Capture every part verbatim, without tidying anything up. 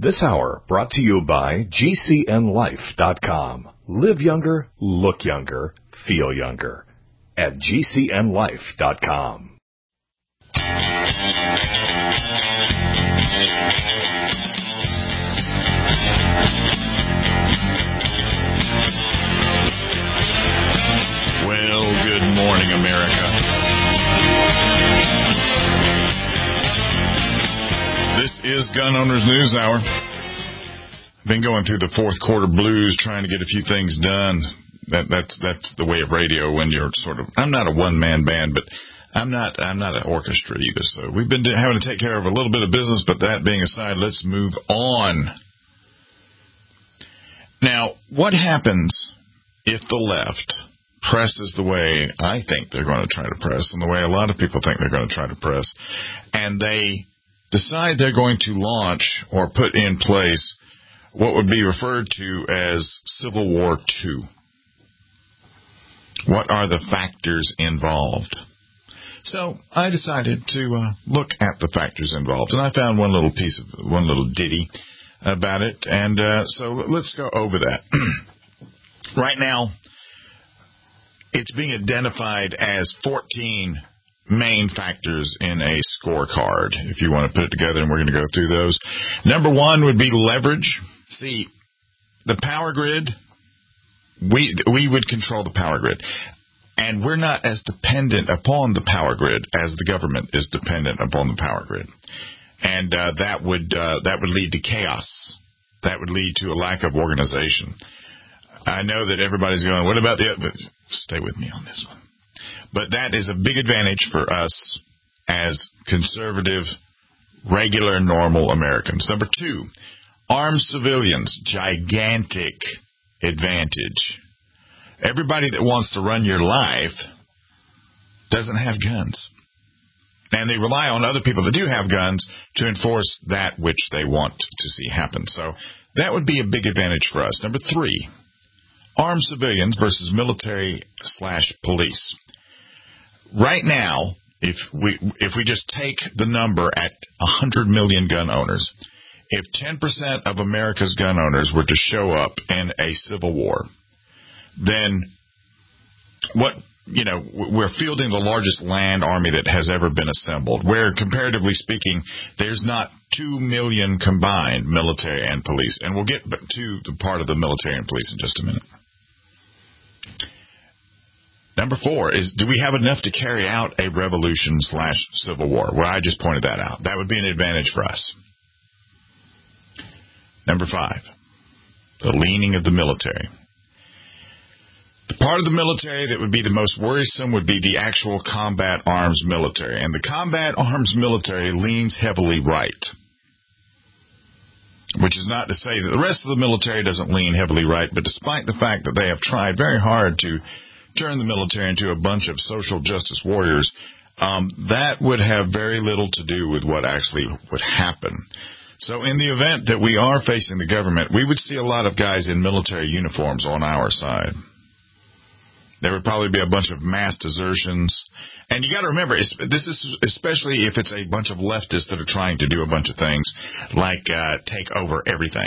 This hour brought to you by G C N Life dot com. Live younger, look younger, feel younger at G C N Life dot com. Well, good morning, America. This is Gun Owners News Hour. Been going through the fourth quarter blues, trying to get a few things done. That, that's that's the way of radio when you're sort of. I'm not a one man band, but I'm not I'm not an orchestra either. So we've been having to take care of a little bit of business. But that being aside, let's move on. Now, what happens if the left presses the way I think they're going to try to press, and the way a lot of people think they're going to try to press, and they decide they're going to launch or put in place what would be referred to as Civil War two? What are the factors involved? So I decided to uh, look at the factors involved, and I found one little piece of one little ditty about it, and uh, so let's go over that. Right now, it's being identified as fourteen main factors in a scorecard, if you want to put it together, and we're going to go through those. Number one would be leverage. See, the power grid, we we would control the power grid, and we're not as dependent upon the power grid as the government is dependent upon the power grid, and uh, that would uh, that would lead to chaos. That would lead to a lack of organization. I know that everybody's going, what about the other? Stay with me on this one. But that is a big advantage for us as conservative, regular, normal Americans. Number two, armed civilians, gigantic advantage. Everybody that wants to run your life doesn't have guns. And they rely on other people that do have guns to enforce that which they want to see happen. So that would be a big advantage for us. Number three, armed civilians versus military slash police. Right now, if we if we just take the number at one hundred million gun owners, if ten percent of America's gun owners were to show up in a civil war, then what, you know, we're fielding the largest land army that has ever been assembled, where comparatively speaking, there's not two million combined military and police. And we'll get to the part of the military and police in just a minute. Number four is, do we have enough to carry out a revolution slash civil war? Well, I just pointed that out. That would be an advantage for us. Number five, the leaning of the military. The part of the military that would be the most worrisome would be the actual combat arms military. And the combat arms military leans heavily right. Which is not to say that the rest of the military doesn't lean heavily right, but despite the fact that they have tried very hard to turn the military into a bunch of social justice warriors, um, that would have very little to do with what actually would happen. So in the event that we are facing the government, we would see a lot of guys in military uniforms on our side. There would probably be a bunch of mass desertions. And you got to remember, this is especially if it's a bunch of leftists that are trying to do a bunch of things, like uh, take over everything.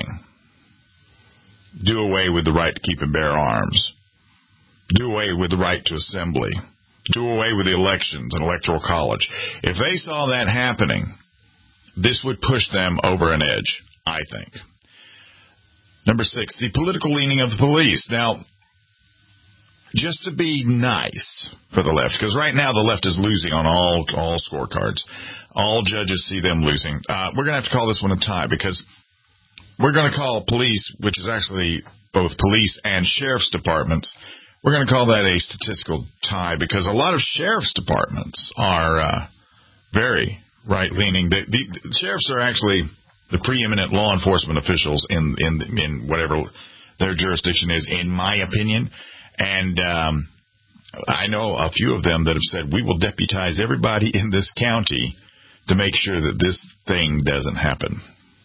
Do away with the right to keep and bear arms. Do away with the right to assembly. Do away with the elections and electoral college. If they saw that happening, this would push them over an edge, I think. Number six, the political leaning of the police. Now, just to be nice for the left, because right now the left is losing on all all scorecards. All judges see them losing. Uh, we're going to have to call this one a tie, because we're going to call police, which is actually both police and sheriff's departments, we're going to call that a statistical tie, because a lot of sheriff's departments are uh, very right-leaning. The, the, the sheriffs are actually the preeminent law enforcement officials in, in, in whatever their jurisdiction is, in my opinion. And um, I know a few of them that have said, we will deputize everybody in this county to make sure that this thing doesn't happen.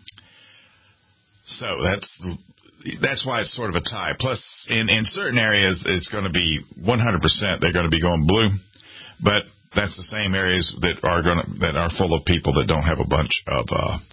So that's that's why it's sort of a tie. Plus, in, in certain areas, it's going to be one hundred percent they're going to be going blue. But that's the same areas that are going to, that are full of people that don't have a bunch of uh,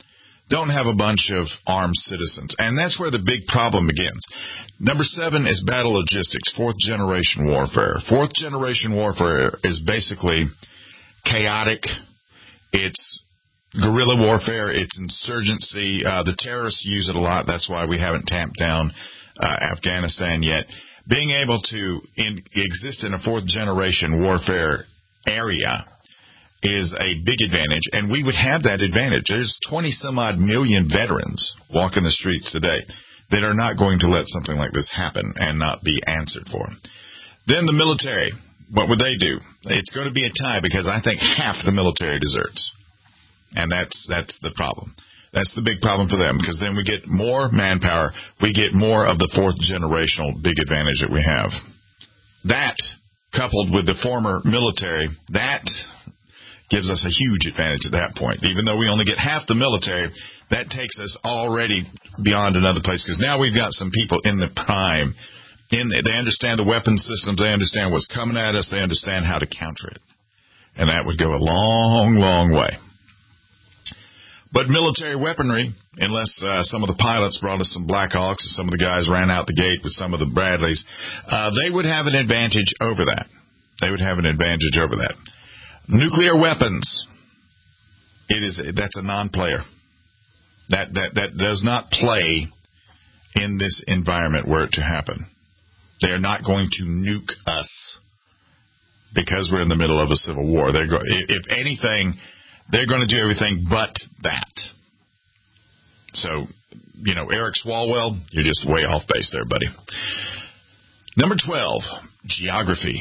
don't have a bunch of armed citizens. And that's where the big problem begins. Number seven is battle logistics, fourth generation warfare. Fourth generation warfare is basically chaotic. It's guerrilla warfare. It's insurgency. Uh, the terrorists use it a lot. That's why we haven't tamped down uh, Afghanistan yet. Being able to in, exist in a fourth generation warfare area is a big advantage, and we would have that advantage. There's twenty some odd million veterans walking the streets today that are not going to let something like this happen and not be answered for. Then the military, what would they do? It's going to be a tie because I think half the military deserts, and that's that's the problem. That's the big problem for them, because then we get more manpower, we get more of the fourth generational big advantage that we have. That, coupled with the former military, that gives us a huge advantage at that point. Even though we only get half the military, that takes us already beyond another place, because now we've got some people in the prime. In, they understand the weapon systems, they understand what's coming at us, they understand how to counter it. And that would go a long, long way. But military weaponry, unless uh, some of the pilots brought us some Black Hawks or some of the guys ran out the gate with some of the Bradleys, uh, they would have an advantage over that. They would have an advantage over that. Nuclear weapons, it is that's a non-player. That that that does not play in this environment were it to happen. They are not going to nuke us because we're in the middle of a civil war. They're go- if anything, they're going to do everything but that. So, you know, Eric Swalwell, you're just way off base there, buddy. Number twelve, geography.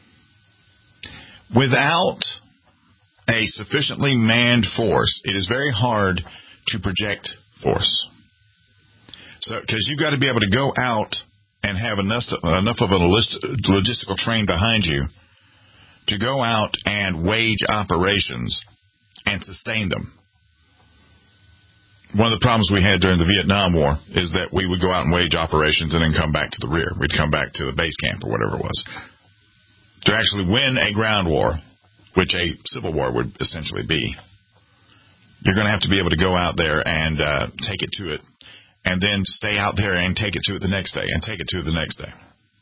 Without a sufficiently manned force, it is very hard to project force. So, because you've got to be able to go out and have enough, enough of a logistical train behind you to go out and wage operations and sustain them. One of the problems we had during the Vietnam War is that we would go out and wage operations and then come back to the rear. We'd come back to the base camp or whatever it was. To actually win a ground war, which a civil war would essentially be, you're going to have to be able to go out there and uh, take it to it, and then stay out there and take it to it the next day, and take it to it the next day.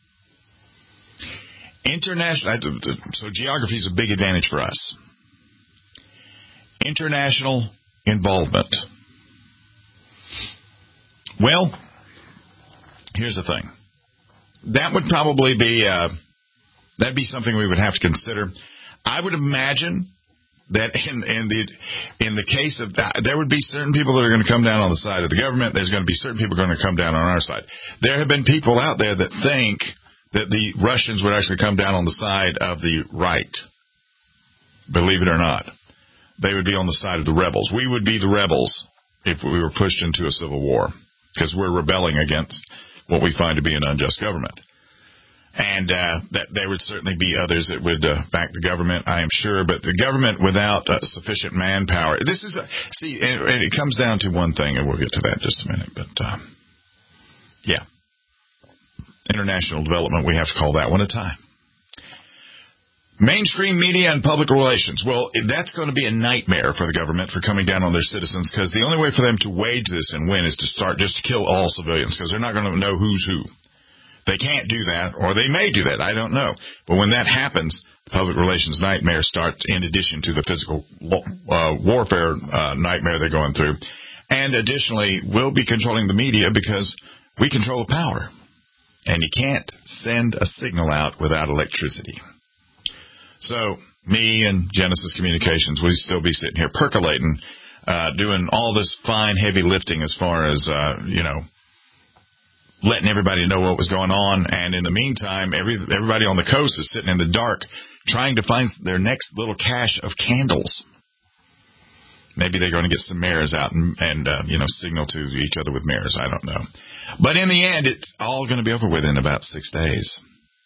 International, so geography is a big advantage for us. International involvement. Well, here's the thing. That would probably be uh, that'd be something we would have to consider. I would imagine that in, in the in the case of that, there would be certain people that are going to come down on the side of the government. There's going to be certain people going to come down on our side. There have been people out there that think that the Russians would actually come down on the side of the right. Believe it or not, they would be on the side of the rebels. We would be the rebels if we were pushed into a civil war, because we're rebelling against what we find to be an unjust government. And uh, that there would certainly be others that would uh, back the government, I am sure. But the government without uh, sufficient manpower, this is a, see, and, and it comes down to one thing, and we'll get to that in just a minute. But uh, yeah, international development, we have to call that one a tie. Mainstream media and public relations. Well, that's going to be a nightmare for the government for coming down on their citizens, because the only way for them to wage this and win is to start just to kill all civilians, because they're not going to know who's who. They can't do that, or they may do that. I don't know. But when that happens, the public relations nightmare starts in addition to the physical uh, warfare uh, nightmare they're going through. And additionally, we'll be controlling the media because we control the power. And you can't send a signal out without electricity. So me and Genesis Communications, we'd still be sitting here percolating, uh, doing all this fine, heavy lifting as far as, uh, you know, letting everybody know what was going on. And in the meantime, every everybody on the coast is sitting in the dark trying to find their next little cache of candles. Maybe they're going to get some mirrors out and, and uh, you know, signal to each other with mirrors. I don't know. But in the end, it's all going to be over with in about six days.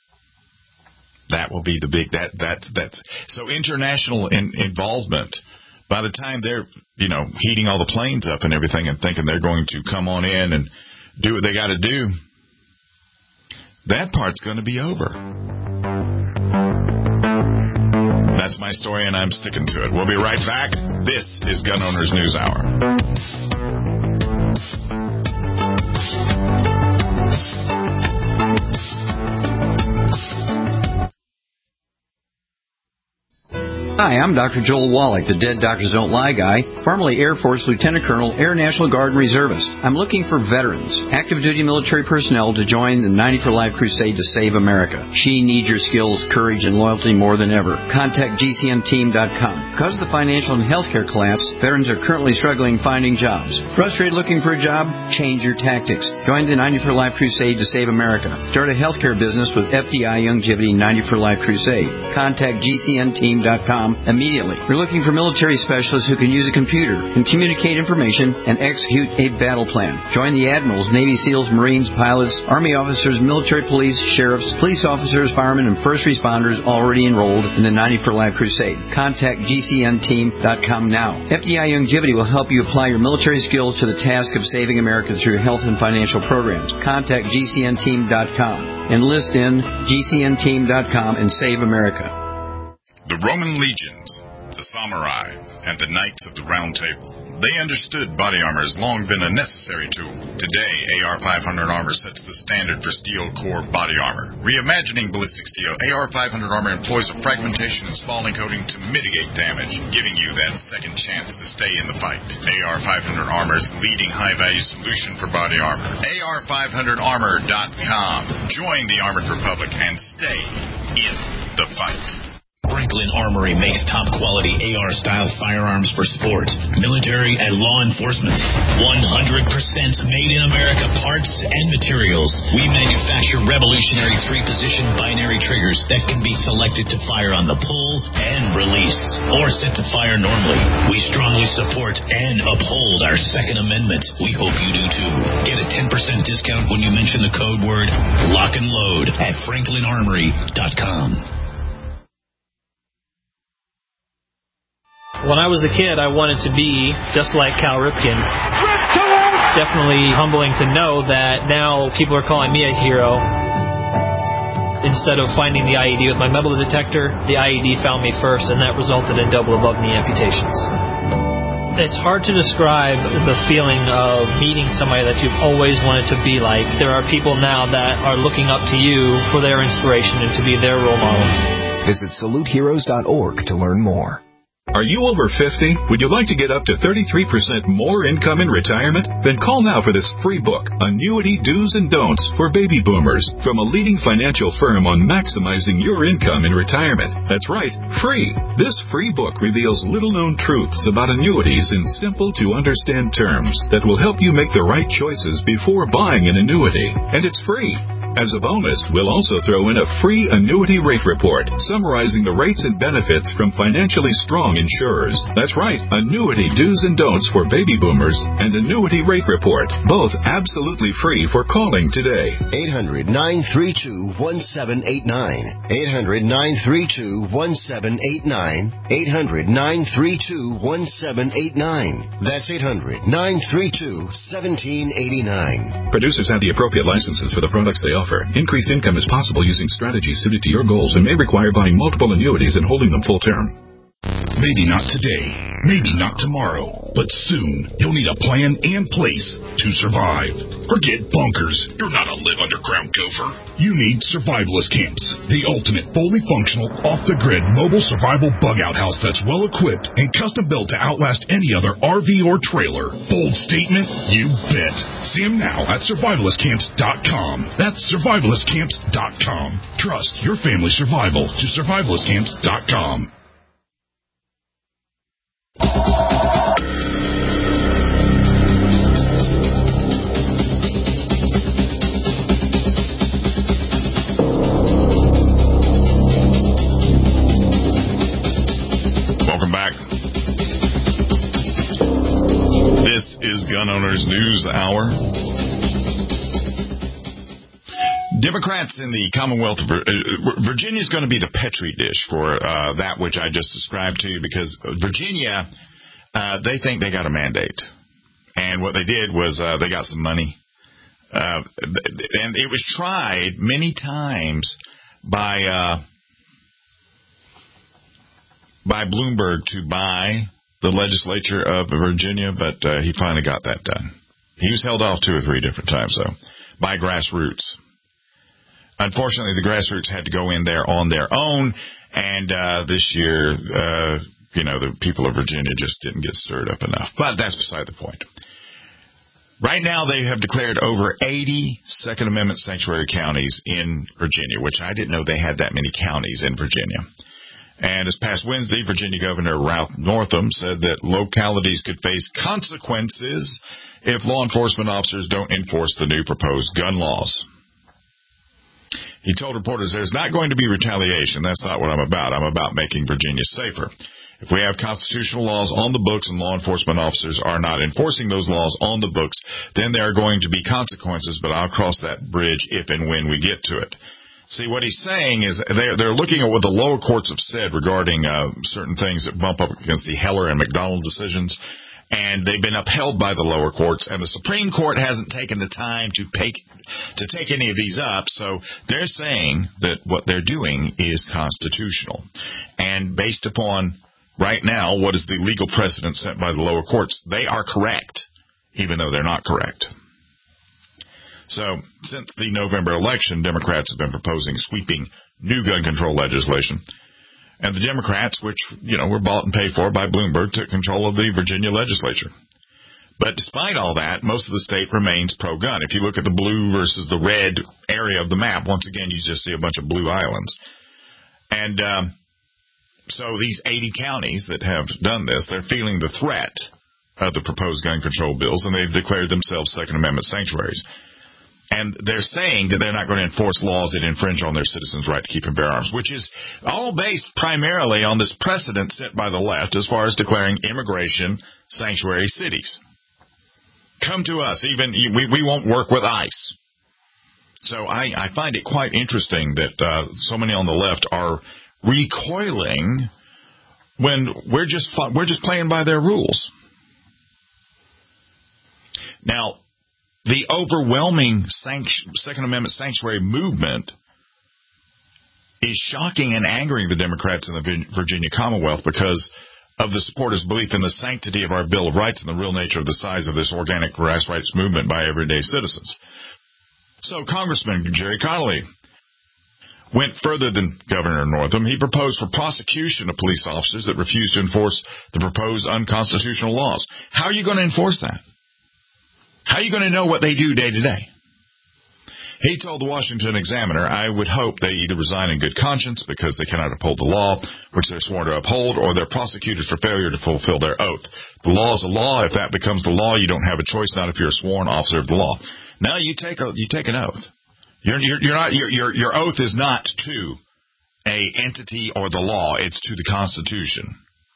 That will be the big, that, that, that. So international in, involvement, by the time they're, you know, heating all the planes up and everything and thinking they're going to come on in and do what they got to do, that part's going to be over. That's my story, and I'm sticking to it. We'll be right back. This is Gun Owners News Hour. Hi, I'm Doctor Joel Wallach, the Dead Doctors Don't Lie guy, formerly Air Force Lieutenant Colonel, Air National Guard Reservist. I'm looking for veterans, active duty military personnel to join the ninety for Life crusade to save America. She needs your skills, courage, and loyalty more than ever. Contact G C N team dot com. Because of the financial and healthcare collapse, veterans are currently struggling finding jobs. Frustrated looking for a job? Change your tactics. Join the ninety for Life crusade to save America. Start a healthcare business with F D I Youngevity ninety for Life crusade. Contact G C N team dot com immediately. We're looking for military specialists who can use a computer, can communicate information, and execute a battle plan. Join the admirals, Navy SEALs, Marines, pilots, Army officers, military police, sheriffs, police officers, firemen, and first responders already enrolled in the ninety for Life crusade. Contact G C N team dot com now. F D I Youngevity will help you apply your military skills to the task of saving America through health and financial programs. Contact G C N team dot com. Enlist in G C N team dot com and save America. The Roman legions, the samurai, and the knights of the Round Table. They understood body armor has long been a necessary tool. Today, A R five hundred armor sets the standard for steel core body armor. Reimagining ballistic steel, A R five hundred armor employs a fragmentation and spalling coating to mitigate damage, giving you that second chance to stay in the fight. A R five hundred armor is the leading high-value solution for body armor. A R five hundred armor dot com. Join the Armored Republic and stay in the fight. Franklin Armory makes top-quality A R-style firearms for sports, military, and law enforcement. one hundred percent made in America parts and materials. We manufacture revolutionary three-position binary triggers that can be selected to fire on the pull and release, or set to fire normally. We strongly support and uphold our Second Amendment. We hope you do too. Get a ten percent discount when you mention the code word LOCK and LOAD at franklin armory dot com. When I was a kid, I wanted to be just like Cal Ripken. It's definitely humbling to know that now people are calling me a hero. Instead of finding the I E D with my metal detector, the I E D found me first, and that resulted in double above knee amputations. It's hard to describe the feeling of meeting somebody that you've always wanted to be like. There are people now that are looking up to you for their inspiration and to be their role model. Visit salute heroes dot org to learn more. Are you over fifty? Would you like to get up to thirty-three percent more income in retirement? Then call now for this free book, Annuity Do's and Don'ts for Baby Boomers, from a leading financial firm on maximizing your income in retirement. That's right, free. This free book reveals little-known truths about annuities in simple-to-understand terms that will help you make the right choices before buying an annuity. And it's free. As a bonus, we'll also throw in a free annuity rate report summarizing the rates and benefits from financially strong insurers. That's right, Annuity Do's and Don'ts for Baby Boomers and Annuity Rate Report, both absolutely free for calling today. eight hundred, nine three two, one seven eight nine. eight hundred, nine three two, one seven eight nine. eight hundred, nine three two, one seven eight nine. That's eight hundred, nine three two, one seven eight nine. Producers have the appropriate licenses for the products they offer. Increased income is possible using strategies suited to your goals and may require buying multiple annuities and holding them full term. Maybe not today, maybe not tomorrow, but soon you'll need a plan and place to survive. Forget bunkers. You're not a live underground gopher. You need Survivalist Camps, the ultimate fully functional, off-the-grid mobile survival bug-out house that's well-equipped and custom-built to outlast any other R V or trailer. Bold statement? You bet. See them now at survivalist camps dot com. That's survivalist camps dot com. Trust your family's survival to survivalist camps dot com. Welcome back. This is Gun Owners News Hour. Democrats in the Commonwealth of Virginia is going to be the petri dish for uh, that which I just described to you, because Virginia, uh, they think they got a mandate. And what they did was uh, they got some money. Uh, and it was tried many times by uh, by Bloomberg to buy the legislature of Virginia, but uh, he finally got that done. He was held off two or three different times, though, by grassroots. unfortunately, the grassroots had to go in there on their own, and uh, this year, uh, you know, the people of Virginia just didn't get stirred up enough. But that's beside the point. Right now, they have declared over eighty Second Amendment sanctuary counties in Virginia, which I didn't know they had that many counties in Virginia. And this past Wednesday, Virginia Governor Ralph Northam said that localities could face consequences if law enforcement officers don't enforce the new proposed gun laws. He told reporters there's not going to be retaliation. That's not what I'm about. I'm about making Virginia safer. If we have constitutional laws on the books and law enforcement officers are not enforcing those laws on the books, then there are going to be consequences, but I'll cross that bridge if and when we get to it. See, what he's saying is they're, they're looking at what the lower courts have said regarding uh, certain things that bump up against the Heller and McDonald decisions, and they've been upheld by the lower courts, and the Supreme Court hasn't taken the time to, pay, to take any of these up, so they're saying that what they're doing is constitutional. And based upon right now what is the legal precedent set by the lower courts, they are correct, even though they're not correct. So, since the November election, Democrats have been proposing sweeping new gun control legislation. And the Democrats, which, you know, were bought and paid for by Bloomberg, took control of the Virginia legislature. But despite all that, most of the state remains pro-gun. If you look at the blue versus the red area of the map, once again, you just see a bunch of blue islands. And um, so these eighty counties that have done this, they're feeling the threat of the proposed gun control bills, and they've declared themselves Second Amendment sanctuaries. And they're saying that they're not going to enforce laws that infringe on their citizens' right to keep and bear arms, which is all based primarily on this precedent set by the left as far as declaring immigration sanctuary cities. Come to us. Even we, we won't work with ICE. So I, I find it quite interesting that uh, so many on the left are recoiling when we're just we're just playing by their rules. Now, the overwhelming sanct- Second Amendment sanctuary movement is shocking and angering the Democrats in the Virginia Commonwealth because of the supporters' belief in the sanctity of our Bill of Rights and the real nature of the size of this organic grass rights movement by everyday citizens. So Congressman Jerry Connolly went further than Governor Northam. He proposed for prosecution of police officers that refuse to enforce the proposed unconstitutional laws. How are you going to enforce that? How are you going to know what they do day to day? He told the Washington Examiner, I would hope they either resign in good conscience because they cannot uphold the law, which they're sworn to uphold, or they're prosecuted for failure to fulfill their oath. The law is a law. If that becomes the law, you don't have a choice, not if you're a sworn officer of the law. Now you take a, you take an oath. You're, you're, you're not, your, your, your oath is not to a entity or the law. It's to the Constitution.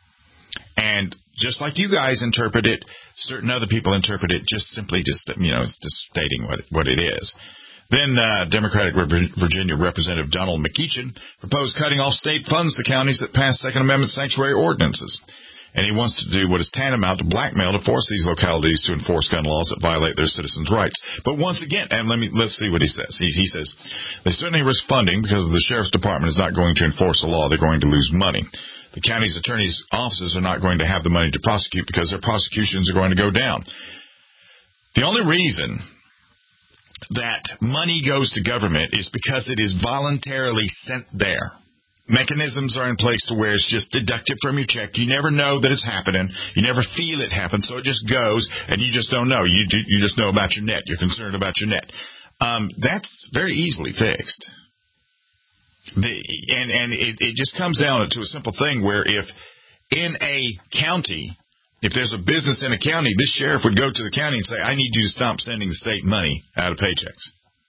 And just like you guys interpret it, certain other people interpret it just simply just, you know, just stating what, what it is. Then uh, Democratic Virginia Representative Donald McEachin proposed cutting off state funds to counties that pass Second Amendment sanctuary ordinances. And he wants to do what is tantamount to blackmail to force these localities to enforce gun laws that violate their citizens' rights. But once again, and let me let's see what he says. He, he says, they certainly risk funding because the Sheriff's Department is not going to enforce the law. They're going to lose money. The county's attorney's offices are not going to have the money to prosecute because their prosecutions are going to go down. The only reason that money goes to government is because it is voluntarily sent there. Mechanisms are in place to where it's just deducted from your check. You never know that it's happening. You never feel it happen, so it just goes, and you just don't know. You do, you just know about your net. You're concerned about your net. Um, that's very easily fixed. The, and and it, it just comes down to a simple thing where if in a county, if there's a business in a county, this sheriff would go to the county and say, I need you to stop sending the state money out of paychecks.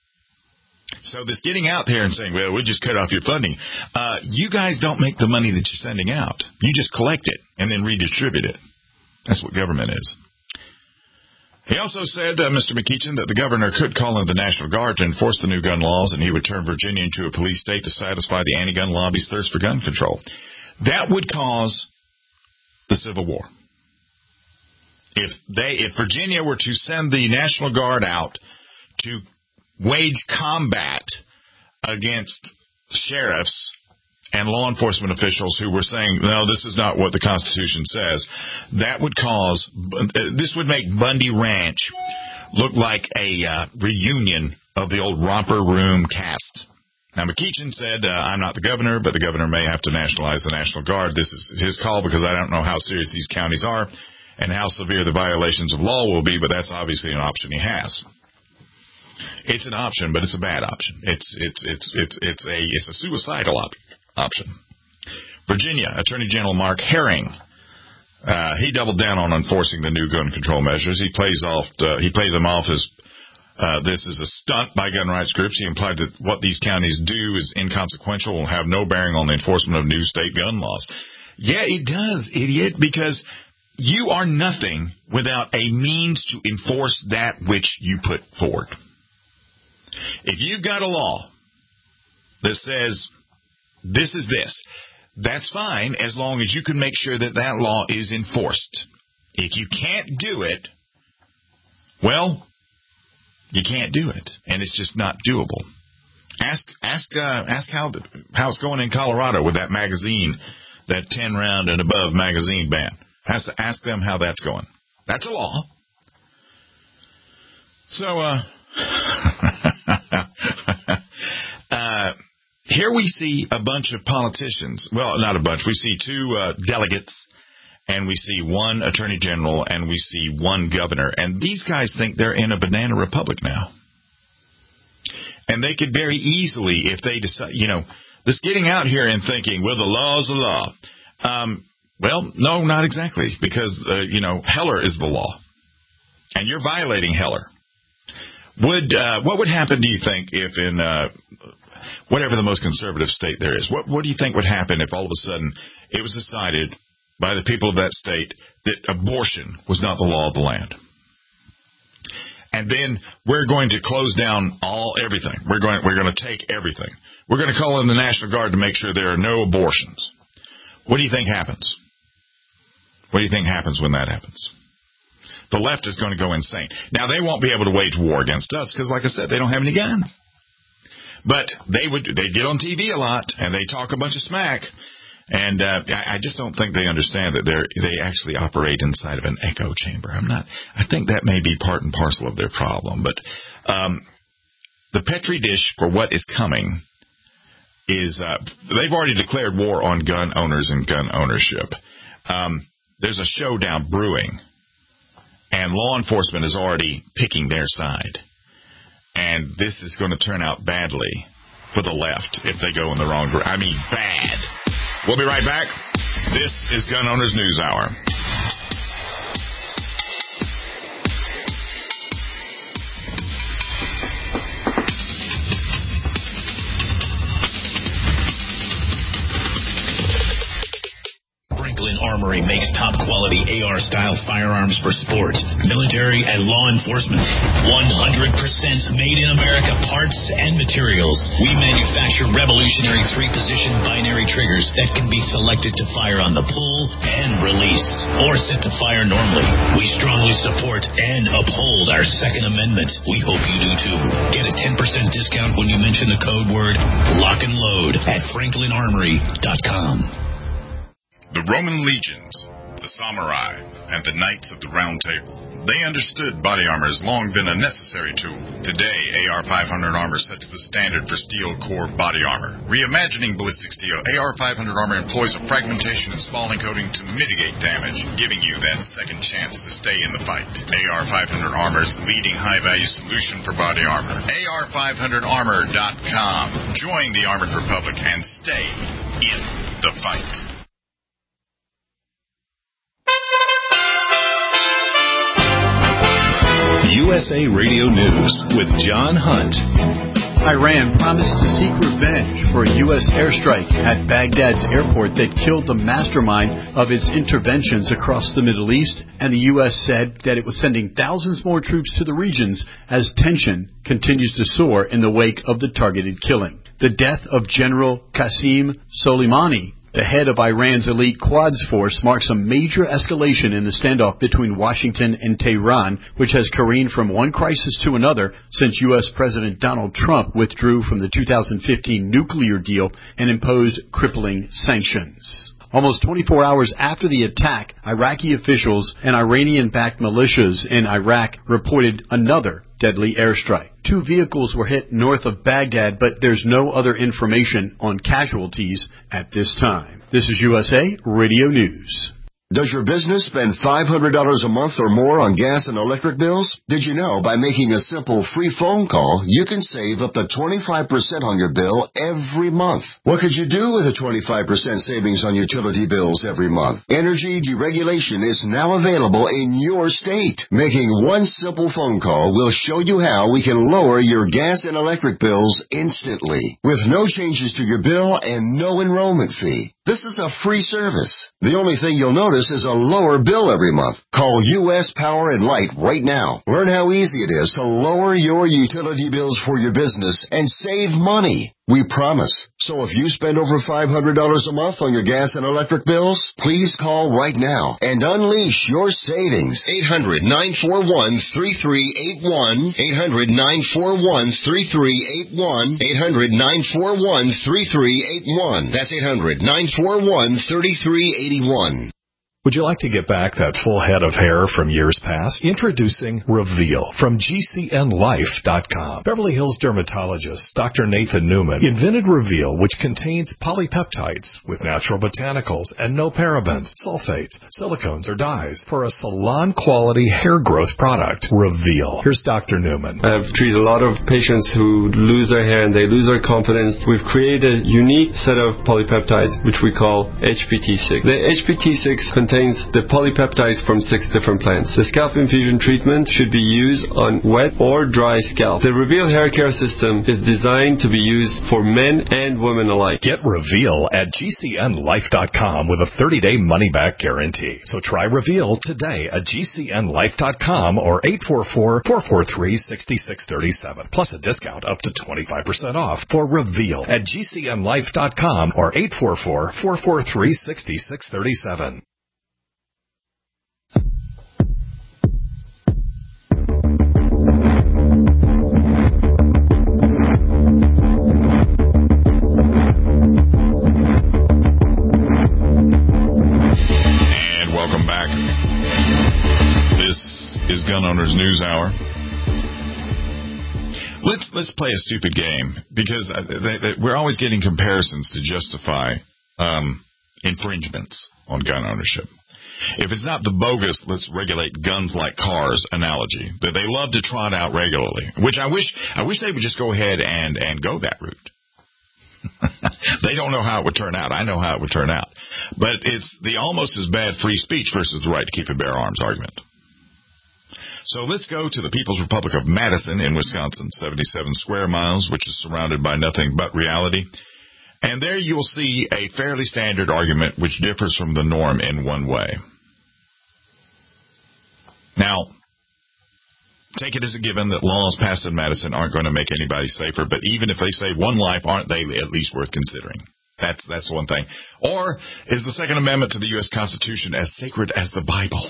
So this getting out there and saying, well, we'll just cut off your funding. Uh, you guys don't make the money that you're sending out. You just collect it and then redistribute it. That's what government is. He also said, uh, Mister McEachin, that the governor could call in the National Guard to enforce the new gun laws, and he would turn Virginia into a police state to satisfy the anti-gun lobby's thirst for gun control. That would cause the Civil War. If they, if Virginia were to send the National Guard out to wage combat against sheriffs and law enforcement officials who were saying, no, this is not what the Constitution says, that would cause, this would make Bundy Ranch look like a uh, reunion of the old romper room cast. Now, McEachin said, uh, I'm not the governor, but the governor may have to nationalize the National Guard. This is his call because I don't know how serious these counties are and how severe the violations of law will be, but that's obviously an option he has. It's an option, but it's a bad option. It's it's it's it's it's a it's a suicidal op- option. Virginia Attorney General Mark Herring, uh, he doubled down on enforcing the new gun control measures. He plays off uh, he plays them off as uh, this is a stunt by gun rights groups. He implied that what these counties do is inconsequential, will have no bearing on the enforcement of new state gun laws. Yeah, it does, idiot, because you are nothing without a means to enforce that which you put forward. If you've got a law that says this is this, that's fine as long as you can make sure that that law is enforced. If you can't do it, well, you can't do it, and it's just not doable. Ask ask uh, ask how the, how it's going in Colorado with that magazine, that ten round and above magazine ban. Ask, ask them how that's going. That's a law. So, uh, uh, here we see a bunch of politicians. Well, not a bunch. We see two uh, delegates, and we see one attorney general, and we see one governor. And these guys think they're in a banana republic now. And they could very easily, if they decide, you know, this getting out here and thinking, well, the law's the law. Um, well, no, not exactly, because, uh, you know, Heller is the law. And you're violating Heller. Would uh, what would happen, do you think, if in uh, whatever the most conservative state there is, what, what do you think would happen if all of a sudden it was decided by the people of that state that abortion was not the law of the land? And then we're going to close down all everything. We're going we're going to take everything. We're going to call in the National Guard to make sure there are no abortions. What do you think happens? What do you think happens when that happens? The left is going to go insane. Now, they won't be able to wage war against us because, like I said, they don't have any guns. But they would they get on T V a lot, and they talk a bunch of smack. And uh, I, I just don't think they understand that they they actually operate inside of an echo chamber. I'm not. I think that may be part and parcel of their problem. But um, the Petri dish for what is coming is uh, they've already declared war on gun owners and gun ownership. Um, there's a showdown brewing, and law enforcement is already picking their side. And this is going to turn out badly for the left if they go in the wrong direction. I mean, bad. We'll be right back. This is Gun Owners News Hour. Armory makes top-quality A R-style firearms for sport, military, and law enforcement. one hundred percent made in America parts and materials. We manufacture revolutionary three-position binary triggers that can be selected to fire on the pull and release, or set to fire normally. We strongly support and uphold our Second Amendment. We hope you do too. Get a ten percent discount when you mention the code word lock and load at franklin armory dot com. The Roman legions, the samurai, and the knights of the Round Table. They understood body armor has long been a necessary tool. Today, A R five hundred armor sets the standard for steel core body armor. Reimagining ballistic steel, A R five hundred armor employs a fragmentation and spalling coating to mitigate damage, giving you that second chance to stay in the fight. A R five hundred armor is the leading high-value solution for body armor. A R five hundred armor dot com. Join the Armored Republic and stay in the fight. U S A Radio News with John Hunt. Iran promised to seek revenge for a U S airstrike at Baghdad's airport that killed the mastermind of its interventions across the Middle East, and the U S said that it was sending thousands more troops to the regions as tension continues to soar in the wake of the targeted killing. The death of General Qasem Soleimani, the head of Iran's elite Quds force, marks a major escalation in the standoff between Washington and Tehran, which has careened from one crisis to another since U S President Donald Trump withdrew from the two thousand fifteen nuclear deal and imposed crippling sanctions. Almost twenty-four hours after the attack, Iraqi officials and Iranian-backed militias in Iraq reported another deadly airstrike. Two vehicles were hit north of Baghdad, but there's no other information on casualties at this time. This is U S A Radio News. Does your business spend five hundred dollars a month or more on gas and electric bills? Did you know by making a simple free phone call, you can save up to twenty-five percent on your bill every month? What could you do with a twenty-five percent savings on utility bills every month? Energy deregulation is now available in your state. Making one simple phone call will show you how we can lower your gas and electric bills instantly, with no changes to your bill and no enrollment fee. This is a free service. The only thing you'll notice is a lower bill every month. Call U S Power and Light right now. Learn how easy it is to lower your utility bills for your business and save money. We promise. So if you spend over five hundred dollars a month on your gas and electric bills, please call right now and unleash your savings. eight hundred, nine four one, three three eight one. eight hundred, nine four one, three three eight one. eight hundred, nine four one, three three eight one. That's eight hundred, nine four one, three three eight one. Would you like to get back that full head of hair from years past? Introducing Reveal from G C N Life dot com. Beverly Hills dermatologist Doctor Nathan Newman invented Reveal, which contains polypeptides with natural botanicals and no parabens, sulfates, silicones, or dyes for a salon-quality hair growth product. Reveal. Here's Doctor Newman. I've treated a lot of patients who lose their hair and they lose their confidence. We've created a unique set of polypeptides, which we call H P T six. The H P T six contains the polypeptides from six different plants. The scalp infusion treatment should be used on wet or dry scalp. The Reveal hair care system is designed to be used for men and women alike. Get Reveal at G C N Life dot com with a thirty-day money-back guarantee. So try Reveal today at G C N Life dot com or eight four four, four four three, six six three seven, plus a discount up to twenty-five percent off for Reveal at G C N Life dot com or eight four four, four four three, six six three seven. Gun Owners News Hour. Let's let's play a stupid game because they, they, we're always getting comparisons to justify um, infringements on gun ownership. If it's not the bogus "let's regulate guns like cars" analogy that they love to trot out regularly, which I wish I wish they would just go ahead and and go that route. They don't know how it would turn out. I know how it would turn out, but it's the almost as bad free speech versus the right to keep and bear arms argument. So let's go to the People's Republic of Madison in Wisconsin, seventy-seven square miles, which is surrounded by nothing but reality. And there you will see a fairly standard argument which differs from the norm in one way. Now, take it as a given that laws passed in Madison aren't going to make anybody safer, but even if they save one life, aren't they at least worth considering? That's, that's one thing. Or is the Second Amendment to the U S Constitution as sacred as the Bible?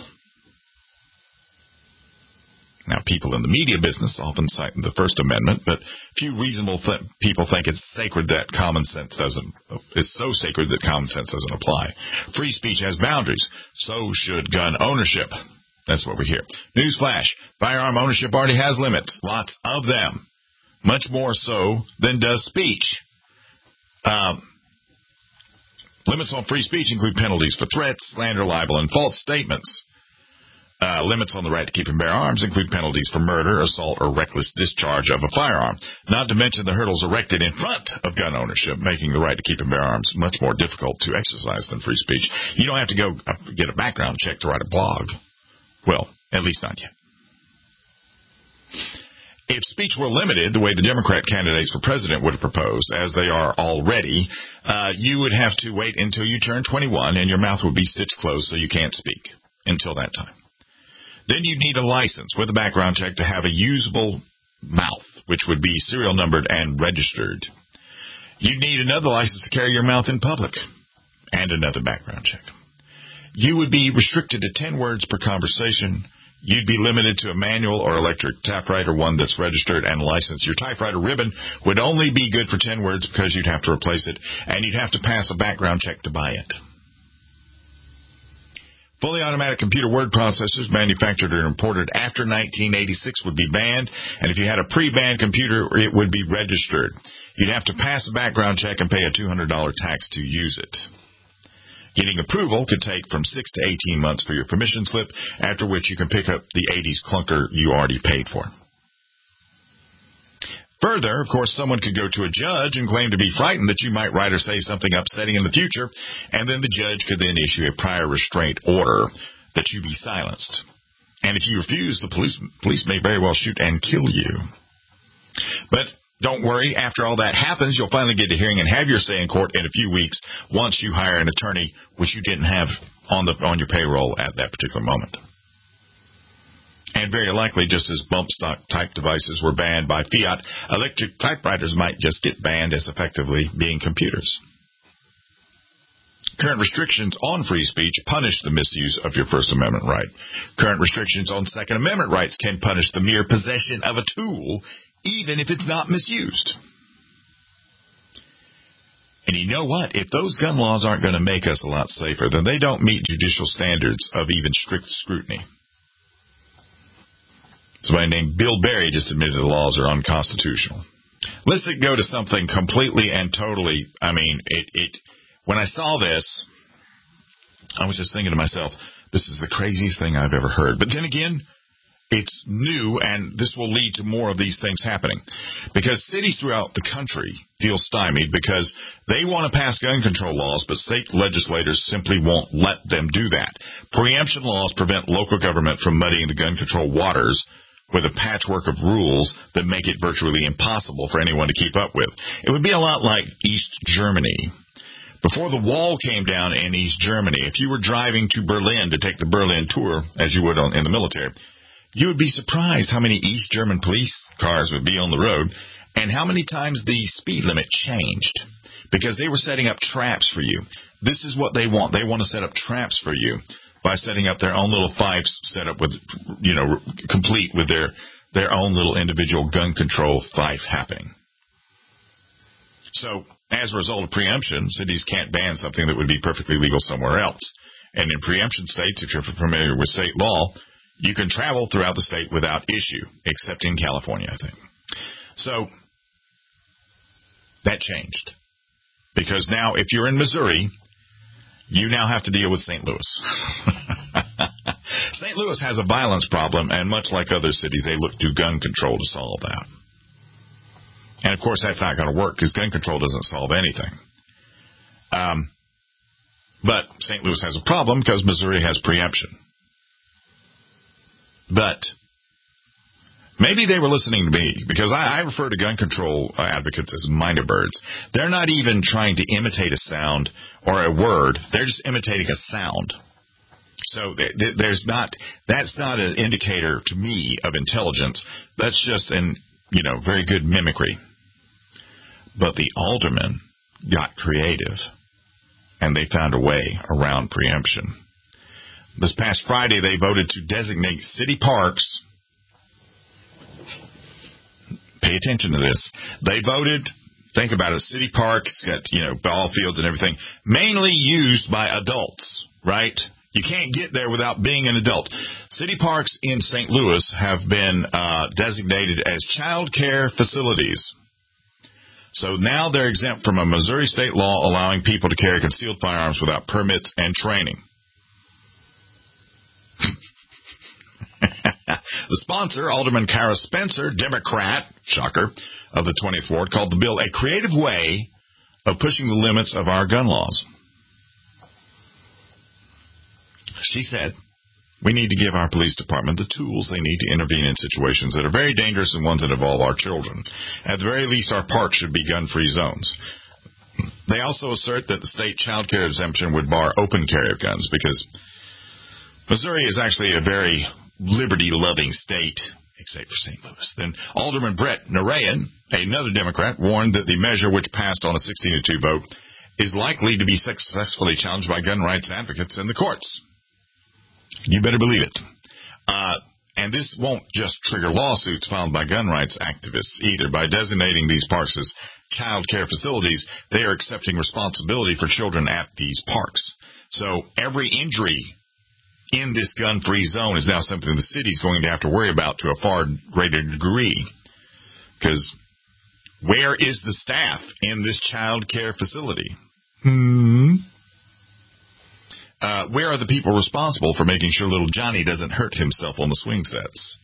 Now, people in the media business often cite the First Amendment, but few reasonable th- people think it's sacred that common sense doesn't, is so sacred that common sense doesn't apply. Free speech has boundaries. So should gun ownership. That's what we hear. Newsflash. Firearm ownership already has limits. Lots of them. Much more so than does speech. Um, limits on free speech include penalties for threats, slander, libel, and false statements. Uh, limits on the right to keep and bear arms include penalties for murder, assault, or reckless discharge of a firearm, not to mention the hurdles erected in front of gun ownership, making the right to keep and bear arms much more difficult to exercise than free speech. You don't have to go get a background check to write a blog. Well, at least not yet. If speech were limited the way the Democrat candidates for president would have proposed, as they are already, uh, you would have to wait until you turn twenty-one and your mouth would be stitched closed so you can't speak until that time. Then you'd need a license with a background check to have a usable mouth, which would be serial numbered and registered. You'd need another license to carry your mouth in public and another background check. You would be restricted to ten words per conversation. You'd be limited to a manual or electric typewriter, one that's registered and licensed. Your typewriter ribbon would only be good for ten words because you'd have to replace it, and you'd have to pass a background check to buy it. Fully automatic computer word processors manufactured or imported after nineteen eighty-six would be banned, and if you had a pre-banned computer, it would be registered. You'd have to pass a background check and pay a two hundred dollars tax to use it. Getting approval could take from six to eighteen months for your permission slip, after which you can pick up the eighties clunker you already paid for. Further, of course, someone could go to a judge and claim to be frightened that you might write or say something upsetting in the future, and then the judge could then issue a prior restraint order that you be silenced. And if you refuse, the police, police may very well shoot and kill you. But don't worry, after all that happens, you'll finally get a hearing and have your say in court in a few weeks once you hire an attorney, which you didn't have on the on your payroll at that particular moment. And very likely, just as bump stock type devices were banned by fiat, electric typewriters might just get banned as effectively being computers. Current restrictions on free speech punish the misuse of your First Amendment right. Current restrictions on Second Amendment rights can punish the mere possession of a tool, even if it's not misused. And you know what? If those gun laws aren't going to make us a lot safer, then they don't meet judicial standards of even strict scrutiny. Somebody named Bill Berry just admitted the laws are unconstitutional. Let's go to something completely and totally, I mean, it, it, when I saw this, I was just thinking to myself, this is the craziest thing I've ever heard. But then again, it's new, and this will lead to more of these things happening. Because cities throughout the country feel stymied because they want to pass gun control laws, but state legislators simply won't let them do that. Preemption laws prevent local government from muddying the gun control waters with a patchwork of rules that make it virtually impossible for anyone to keep up with. It would be a lot like East Germany. Before the wall came down in East Germany, if you were driving to Berlin to take the Berlin tour, as you would on, in the military, you would be surprised how many East German police cars would be on the road and how many times the speed limit changed because they were setting up traps for you. This is what they want. They want to set up traps for you by setting up their own little fifes set up with, you know, complete with their, their own little individual gun control fife happening. So, as a result of preemption, cities can't ban something that would be perfectly legal somewhere else. And in preemption states, if you're familiar with state law, you can travel throughout the state without issue, except in California, I think. So, that changed. Because now, if you're in Missouri, you now have to deal with Saint Louis. Saint Louis has a violence problem, and much like other cities, they look to gun control to solve that. And, of course, that's not going to work because gun control doesn't solve anything. Um, but Saint Louis has a problem because Missouri has preemption. But maybe they were listening to me because I, I refer to gun control advocates as minor birds. They're not even trying to imitate a sound or a word. They're just imitating a sound. So there's not, that's not an indicator to me of intelligence. That's just an, you know, very good mimicry. But the aldermen got creative and they found a way around preemption. This past Friday, they voted to designate city parks. Pay attention to this. They voted, think about it, city parks, got, you know, ball fields and everything, mainly used by adults, right? You can't get there without being an adult. City parks in Saint Louis have been uh, designated as child care facilities. So now they're exempt from a Missouri state law allowing people to carry concealed firearms without permits and training. The sponsor, Alderman Kara Spencer, Democrat, shocker, of the twentieth Ward, called the bill a creative way of pushing the limits of our gun laws. She said, we need to give our police department the tools they need to intervene in situations that are very dangerous and ones that involve our children. At the very least, our parks should be gun-free zones. They also assert that the state child care exemption would bar open carry of guns because Missouri is actually a very liberty-loving state, except for Saint Louis. Then Alderman Brett Narayan, another Democrat, warned that the measure, which passed on a sixteen to two vote, is likely to be successfully challenged by gun rights advocates in the courts. You better believe it. Uh, and this won't just trigger lawsuits filed by gun rights activists either. By designating these parks as child care facilities, they are accepting responsibility for children at these parks. So every injury in this gun-free zone is now something the city's going to have to worry about to a far greater degree. Because where is the staff in this child care facility? Hmm. Uh, where are the people responsible for making sure little Johnny doesn't hurt himself on the swing sets?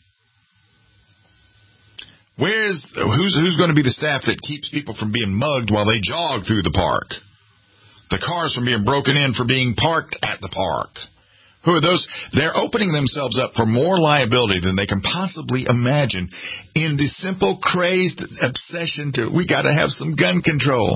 Where's who's who's going to be the staff that keeps people from being mugged while they jog through the park? The cars from being broken in for being parked at the park. Who are those? They're opening themselves up for more liability than they can possibly imagine in the simple, crazed obsession to, we got to have some gun control.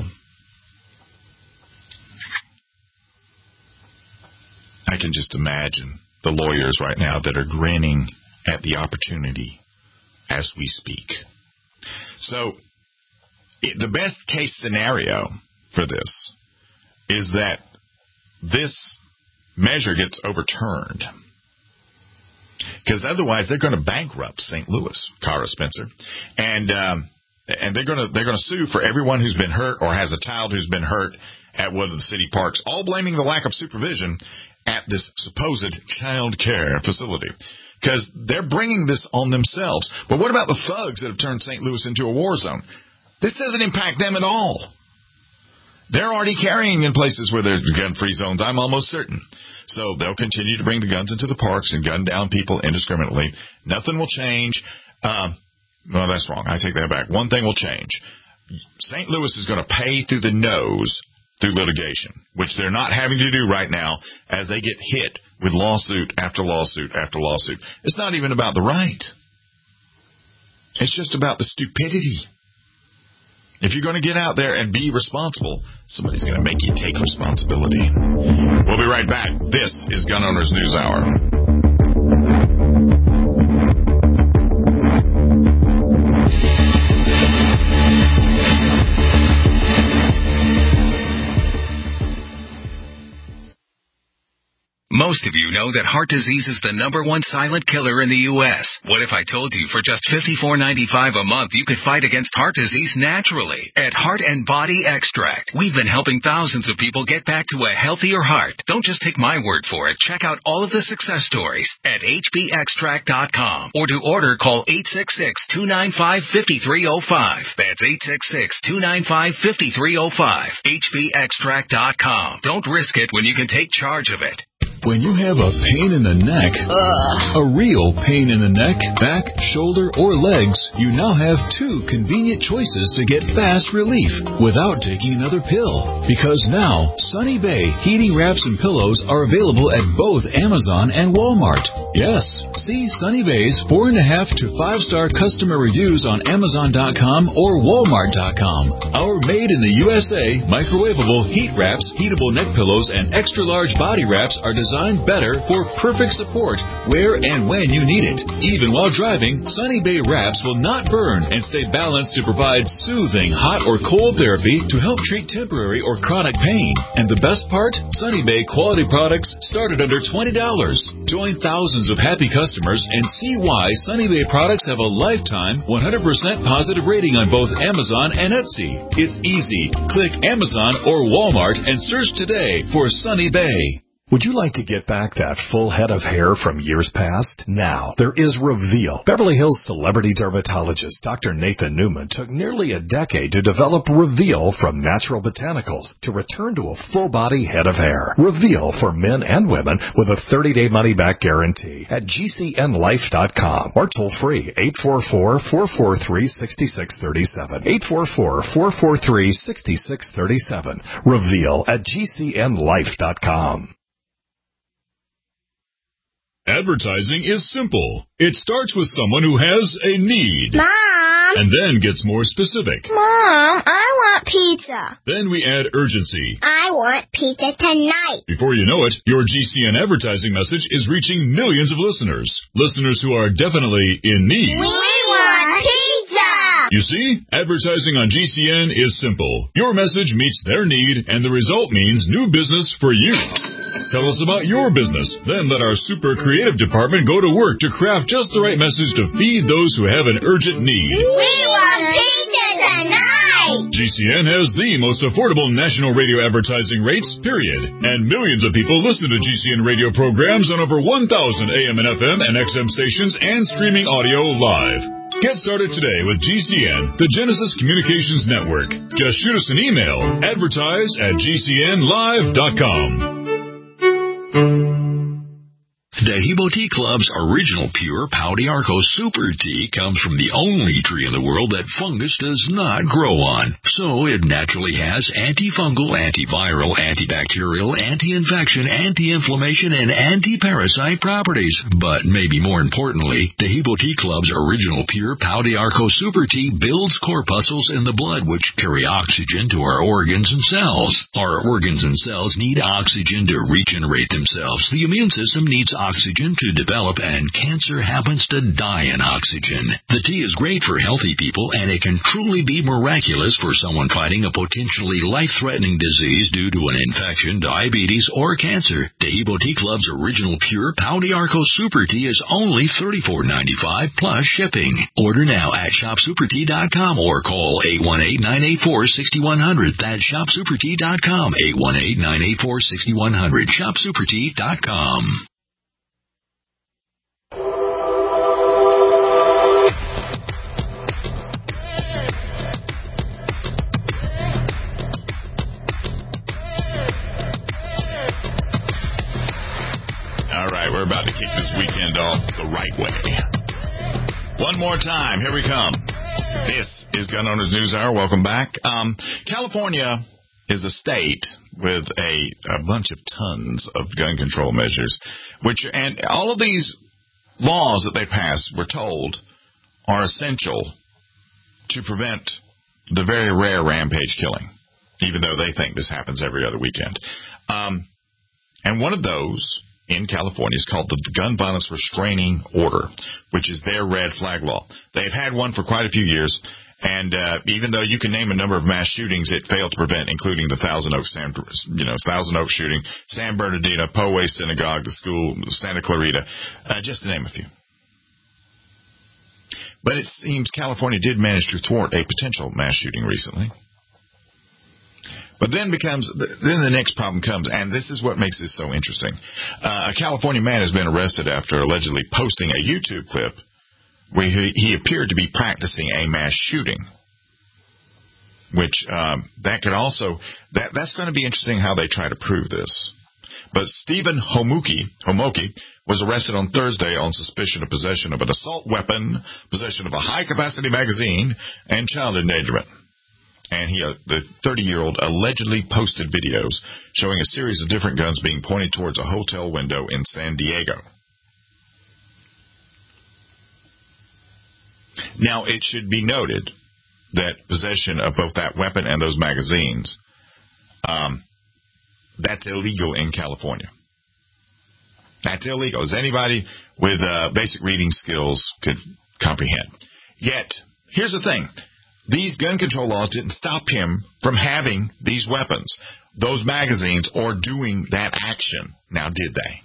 I can just imagine the lawyers right now that are grinning at the opportunity as we speak. So, it, the best case scenario for this is that this measure gets overturned. Because otherwise they're going to bankrupt Saint Louis, Cara Spencer. And um, and they're going to they're going to sue for everyone who's been hurt or has a child who's been hurt at one of the city parks, all blaming the lack of supervision at this supposed child care facility. Because they're bringing this on themselves. But what about the thugs that have turned Saint Louis into a war zone? This doesn't impact them at all. They're already carrying in places where there's gun-free zones, I'm almost certain. So they'll continue to bring the guns into the parks and gun down people indiscriminately. Nothing will change. Uh, well, that's wrong. I take that back. One thing will change. Saint Louis is going to pay through the nose through litigation, which they're not having to do right now as they get hit with lawsuit after lawsuit after lawsuit. It's not even about the right. It's just about the stupidity. If you're going to get out there and be responsible, somebody's going to make you take responsibility. We'll be right back. This is Gun Owners News Hour. Most of you know that heart disease is the number one silent killer in the U S What if I told you for just fifty-four ninety-five a month you could fight against heart disease naturally at Heart and Body Extract? We've been helping thousands of people get back to a healthier heart. Don't just take my word for it. Check out all of the success stories at H B extract dot com, or to order, call eight six six, two nine five, five three zero five. That's eight six six, two nine five, five three zero five. H B extract dot com. Don't risk it when you can take charge of it. When you have a pain in the neck, Ugh. a real pain in the neck, back, shoulder, or legs, you now have two convenient choices to get fast relief without taking another pill. Because now, Sunny Bay heating wraps and pillows are available at both Amazon and Walmart. Yes, see Sunny Bay's four and a half to five star customer reviews on Amazon dot com or Walmart dot com. Our made in the U S A microwavable heat wraps, heatable neck pillows, and extra large body wraps are designed Designed better for perfect support where and when you need it. Even while driving, Sunny Bay wraps will not burn and stay balanced to provide soothing hot or cold therapy to help treat temporary or chronic pain. And the best part? Sunny Bay quality products start at under twenty dollars. Join thousands of happy customers and see why Sunny Bay products have a lifetime one hundred percent positive rating on both Amazon and Etsy. It's easy. Click Amazon or Walmart and search today for Sunny Bay. Would you like to get back that full head of hair from years past? Now, there is Reveal. Beverly Hills celebrity dermatologist Doctor Nathan Newman took nearly a decade to develop Reveal from natural botanicals to return to a full-body head of hair. Reveal for men and women with a thirty-day money-back guarantee at G C N life dot com or toll-free eight four four, four four three, six six three seven. eight four four, four four three, six six three seven. Reveal at G C N life dot com. Advertising is simple. It starts with someone who has a need. Mom! And then gets more specific. Mom, I want pizza. Then we add urgency. I want pizza tonight. Before you know it, your G C N advertising message is reaching millions of listeners. Listeners who are definitely in need. We want pizza! You see, advertising on G C N is simple. Your message meets their need, and the result means new business for you. Tell us about your business. Then let our super creative department go to work to craft just the right message to feed those who have an urgent need. We want pizza tonight! G C N has the most affordable national radio advertising rates, period. And millions of people listen to G C N radio programs on over one thousand A M and F M and X M stations and streaming audio live. Get started today with G C N, the Genesis Communications Network. Just shoot us an email, advertise at G C N live dot com. Dehibo Tea Club's original pure Pau d'Arco Super Tea comes from the only tree in the world that fungus does not grow on. So it naturally has antifungal, antiviral, antibacterial, anti-infection, anti-inflammation, and anti-parasite properties. But maybe more importantly, Dehibo Tea Club's original pure Pau d'Arco Super Tea builds corpuscles in the blood which carry oxygen to our organs and cells. Our organs and cells need oxygen to regenerate themselves. The immune system needs oxygen oxygen to develop, and cancer happens to die in oxygen. The tea is great for healthy people, and it can truly be miraculous for someone fighting a potentially life-threatening disease due to an infection, diabetes, or cancer. Dehibo Tea Club's original pure Pau d'Arco Super Tea is only thirty-four ninety-five plus shipping. Order now at shop super tea dot com or call eight one eight, nine eight four, six one zero zero. That's shop super tea dot com, eight one eight, nine eight four, six one zero zero, shop super tea dot com. All right, we're about to kick this weekend off the right way. One more time, here we come. This is Gun Owners News Hour. Welcome back. Um, California is a state with a, a bunch of tons of gun control measures, which and all of these laws that they pass, we're told, are essential to prevent the very rare rampage killing, even though they think this happens every other weekend. Um, and one of those in California is called the Gun Violence Restraining Order, which is their red flag law. They've had one for quite a few years, and uh, even though you can name a number of mass shootings, it failed to prevent, including the Thousand Oaks, San, you know, Thousand Oaks shooting, San Bernardino, Poway Synagogue, the school, Santa Clarita, uh, just to name a few. But it seems California did manage to thwart a potential mass shooting recently. But then becomes then the next problem comes, and this is what makes this so interesting. Uh, a California man has been arrested after allegedly posting a YouTube clip where he, he appeared to be practicing a mass shooting. Which um, that could also that that's going to be interesting how they try to prove this. But Stephen Homoki, Homoki was arrested on Thursday on suspicion of possession of an assault weapon, possession of a high-capacity magazine, and child endangerment. And he, uh, the thirty-year-old allegedly posted videos showing a series of different guns being pointed towards a hotel window in San Diego. Now, it should be noted that possession of both that weapon and those magazines, um, that's illegal in California. That's illegal, as anybody with uh, basic reading skills could comprehend. Yet, here's the thing. These gun control laws didn't stop him from having these weapons, those magazines, or doing that action. Now, did they?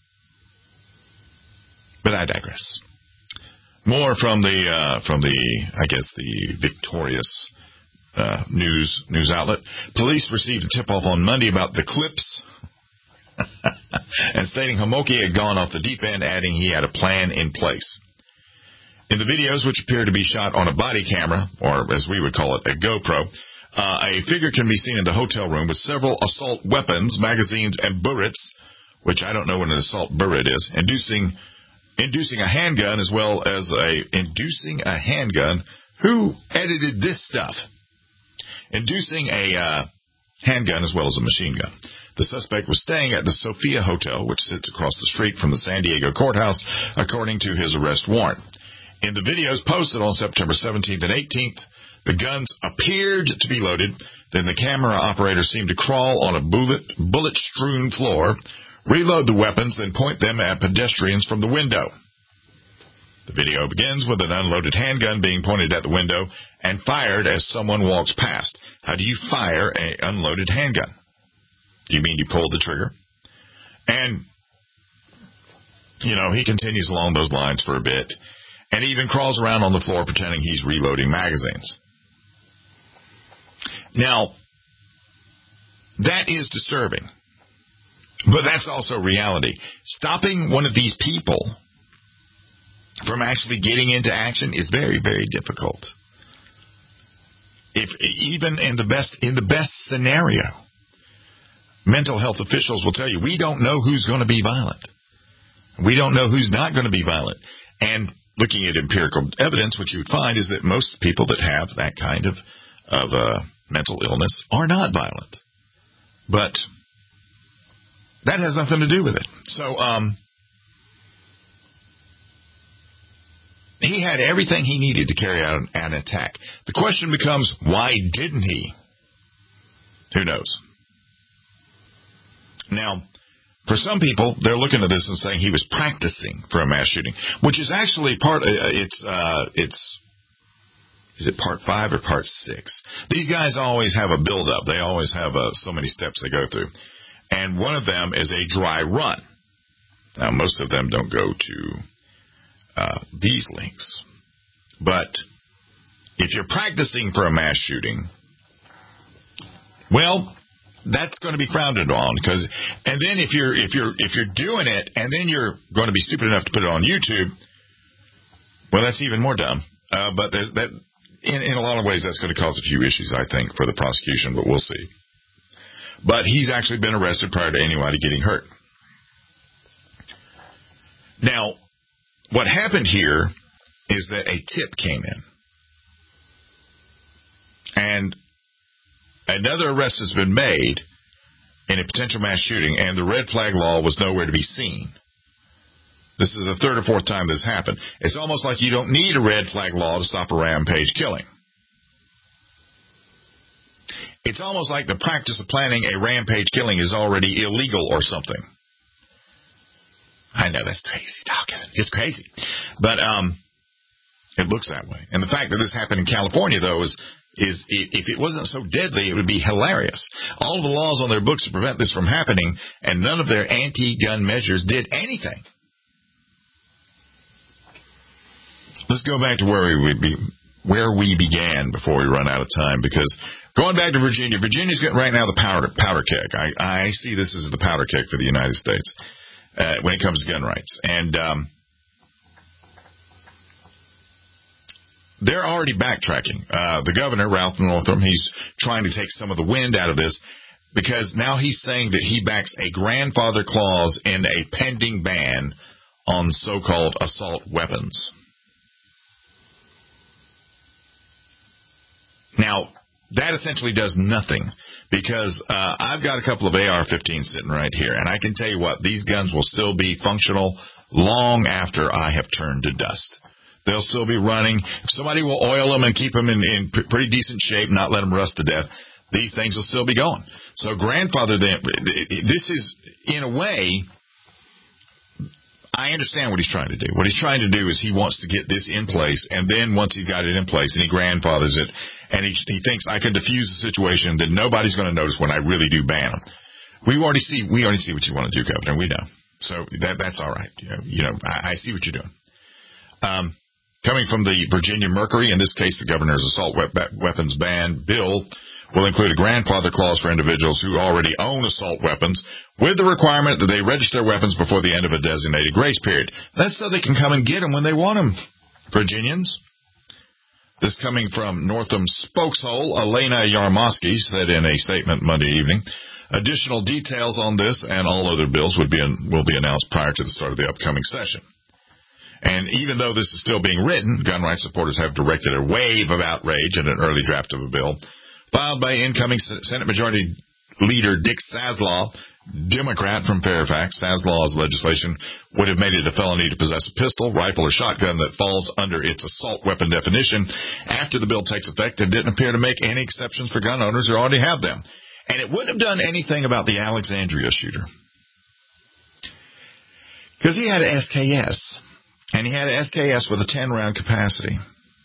But I digress. More from the, uh, from the, I guess, the victorious uh, news news outlet. Police received a tip-off on Monday about the clips and stating Homoki had gone off the deep end, adding he had a plan in place. In the videos, which appear to be shot on a body camera, or as we would call it, a GoPro, uh, a figure can be seen in the hotel room with several assault weapons, magazines, and burrets, which I don't know what an assault burret is, inducing inducing a handgun as well as a inducing a handgun. Who edited this stuff? Inducing a uh, handgun as well as a machine gun. The suspect was staying at the Sophia Hotel, which sits across the street from the San Diego courthouse, according to his arrest warrant. In the videos posted on September seventeenth and eighteenth, the guns appeared to be loaded. Then the camera operator seemed to crawl on a bullet, bullet-strewn floor, reload the weapons, then point them at pedestrians from the window. The video begins with an unloaded handgun being pointed at the window and fired as someone walks past. How do you fire an unloaded handgun? Do you mean you pull the trigger? And, you know, he continues along those lines for a bit. And he even crawls around on the floor pretending he's reloading magazines. Now, that is disturbing. But that's also reality. Stopping one of these people from actually getting into action is very, very difficult. If even in the best in the best scenario, mental health officials will tell you, we don't know who's going to be violent. We don't know who's not going to be violent. And looking at empirical evidence, what you would find is that most people that have that kind of, of uh, mental illness are not violent. But that has nothing to do with it. So, um, he had everything he needed to carry out an, an attack. The question becomes, why didn't he? Who knows? Now, for some people, they're looking at this and saying he was practicing for a mass shooting, which is actually part. Uh, it's uh, it's is it part five or part six? These guys always have a build-up. They always have uh, so many steps they go through, and one of them is a dry run. Now, most of them don't go to uh, these links, but if you're practicing for a mass shooting, well, that's going to be frowned on, because, and then if you're if you're if you're doing it, and then you're going to be stupid enough to put it on YouTube, well, that's even more dumb. Uh, but there's that in in a lot of ways, that's going to cause a few issues, I think, for the prosecution. But we'll see. But he's actually been arrested prior to anybody getting hurt. Now, what happened here is that a tip came in, and another arrest has been made in a potential mass shooting, and the red flag law was nowhere to be seen. This is the third or fourth time this happened. It's almost like you don't need a red flag law to stop a rampage killing. It's almost like the practice of planning a rampage killing is already illegal or something. I know that's crazy talk, isn't it? It's crazy. But um, it looks that way. And the fact that this happened in California, though, is is if it wasn't so deadly, it would be hilarious. All of the laws on their books to prevent this from happening, and none of their anti-gun measures did anything. Let's go back to where we would be, where we began before we run out of time, because going back to Virginia, Virginia's getting right now the powder powder keg. I, I see this as the powder keg for the United States uh, when it comes to gun rights. And um they're already backtracking. Uh, the governor, Ralph Northam, he's trying to take some of the wind out of this, because now he's saying that he backs a grandfather clause in a pending ban on so-called assault weapons. Now, that essentially does nothing, because uh, I've got a couple of A R fifteens sitting right here, and I can tell you what, these guns will still be functional long after I have turned to dust. They'll still be running. If somebody will oil them and keep them in, in pretty decent shape, not let them rust to death, these things will still be going. So grandfather, this is, in a way, I understand what he's trying to do. What he's trying to do is he wants to get this in place, and then once he's got it in place and he grandfathers it, and he, he thinks I can diffuse the situation, that nobody's going to notice when I really do ban them. We already see, we already see what you want to do, Governor. We know. So that that's all right. You know, you know I, I see what you're doing. Um, Coming from the Virginia Mercury, in this case, the governor's assault weapons ban bill will include a grandfather clause for individuals who already own assault weapons, with the requirement that they register weapons before the end of a designated grace period. That's so they can come and get them when they want them, Virginians. This coming from Northam's spokeshole, Elena Yarmosky, said in a statement Monday evening. Additional details on this and all other bills would be will be announced prior to the start of the upcoming session. And even though this is still being written, gun rights supporters have directed a wave of outrage at an early draft of a bill filed by incoming Senate Majority Leader Dick Saslaw, Democrat from Fairfax. Saslaw's legislation would have made it a felony to possess a pistol, rifle, or shotgun that falls under its assault weapon definition after the bill takes effect, and didn't appear to make any exceptions for gun owners who already have them. And it wouldn't have done anything about the Alexandria shooter, because he had an S K S. And he had an S K S with a ten-round capacity.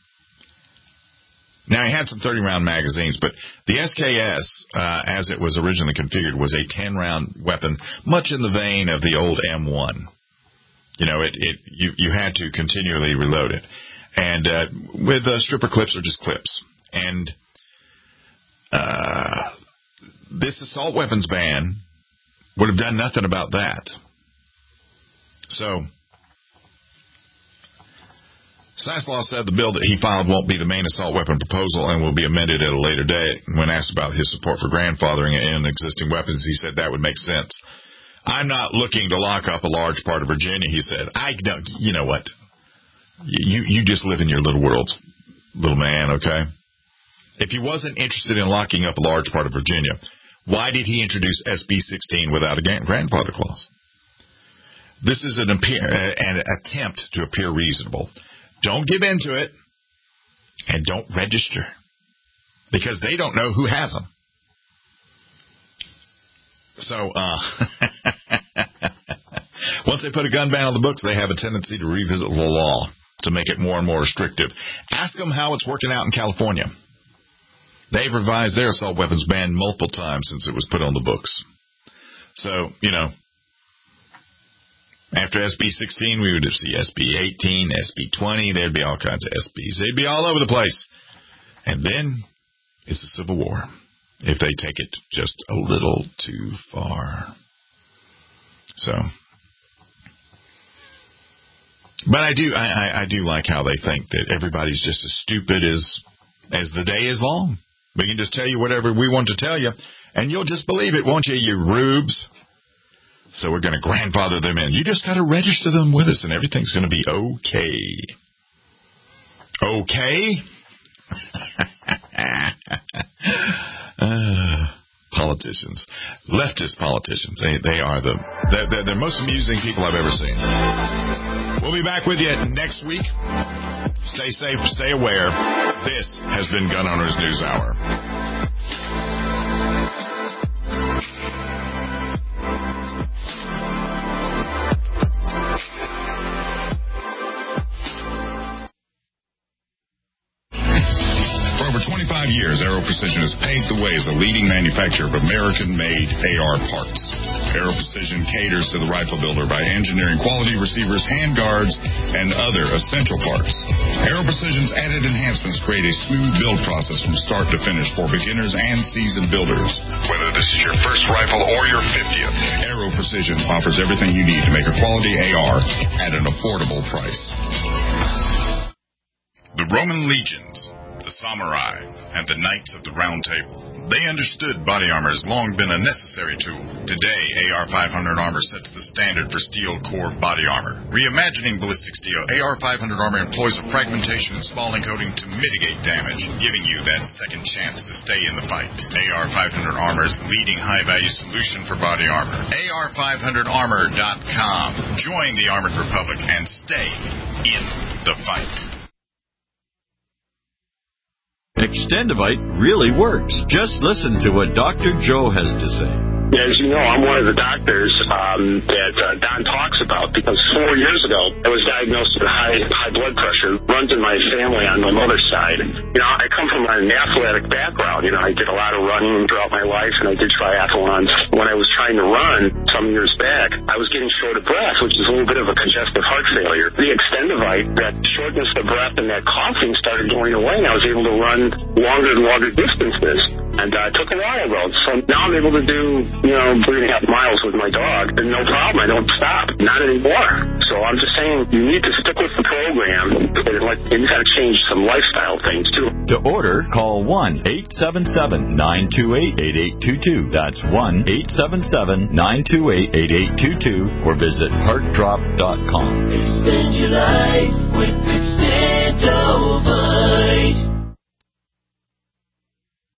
Now, he had some thirty-round magazines, but the S K S, uh, as it was originally configured, was a ten-round weapon, much in the vein of the old M one. You know, it, it you, you had to continually reload it. And uh, with uh, stripper clips or just clips. And Uh, this assault weapons ban would have done nothing about that. So, Saslaw said the bill that he filed won't be the main assault weapon proposal and will be amended at a later date. When asked about his support for grandfathering in existing weapons, he said that would make sense. I'm not looking to lock up a large part of Virginia, he said. I don't, you know what? You, you just live in your little world, little man, okay? If he wasn't interested in locking up a large part of Virginia, why did he introduce S B sixteen without a grandfather clause? This is an, appear, an attempt to appear reasonable. Don't give in to it, and don't register, because they don't know who has them. So, uh, once they put a gun ban on the books, they have a tendency to revisit the law to make it more and more restrictive. Ask them how it's working out in California. They've revised their assault weapons ban multiple times since it was put on the books. So, you know, after S B sixteen, we would see S B eighteen, S B twenty. There'd be all kinds of S Bs. They'd be all over the place. And then it's a civil war if they take it just a little too far. So, but I do, I, I, I do like how they think that everybody's just as stupid as as the day is long. We can just tell you whatever we want to tell you, and you'll just believe it, won't you, you rubes? So we're going to grandfather them in. You just got to register them with us, and everything's going to be okay. Okay? uh, politicians. Leftist politicians. They they are the they're, they're the most amusing people I've ever seen. We'll be back with you next week. Stay safe, stay aware. This has been Gun Owners News Hour. For over twenty-five years, Aero Precision has paved the way as a leading manufacturer of American-made A R parts. Aero Precision caters to the rifle builder by engineering quality receivers, handguards, and other essential parts. Aero Precision's added enhancements create a smooth build process from start to finish for beginners and seasoned builders. Whether this is your first rifle or your fiftieth, Aero Precision offers everything you need to make a quality A R at an affordable price. The Roman legions, the samurai, and the knights of the Round Table. They understood body armor has long been a necessary tool. Today, A R five hundred armor sets the standard for steel core body armor. Reimagining ballistic steel, A R five hundred armor employs a fragmentation and spalling coating to mitigate damage, giving you that second chance to stay in the fight. A R five hundred armor is the leading high-value solution for body armor. A R five hundred armor dot com. Join the Armored Republic and stay in the fight. Extendivite really works. Just listen to what Doctor Joe has to say. As you know, I'm one of the doctors um, that uh, Don talks about, because four years ago I was diagnosed with high high blood pressure. Runs in my family on my mother's side. You know, I come from an athletic background. You know, I did a lot of running throughout my life, and I did triathlons. When I was trying to run some years back, I was getting short of breath, which is a little bit of a congestive heart failure. The Extendivite, that shortness of breath and that coughing started going away, and I was able to run longer and longer distances. And uh, I took a while ago. So now I'm able to do, you know, three and a half miles with my dog. And no problem. I don't stop. Not anymore. So I'm just saying you need to stick with the program. And, like, and you got to change some lifestyle things, too. To order, call one eight seven seven, nine two eight, eight eight two two. That's one eight seven seven, nine two eight, eight eight two two. Or visit heart drop dot com. Extend your life with Extendovite.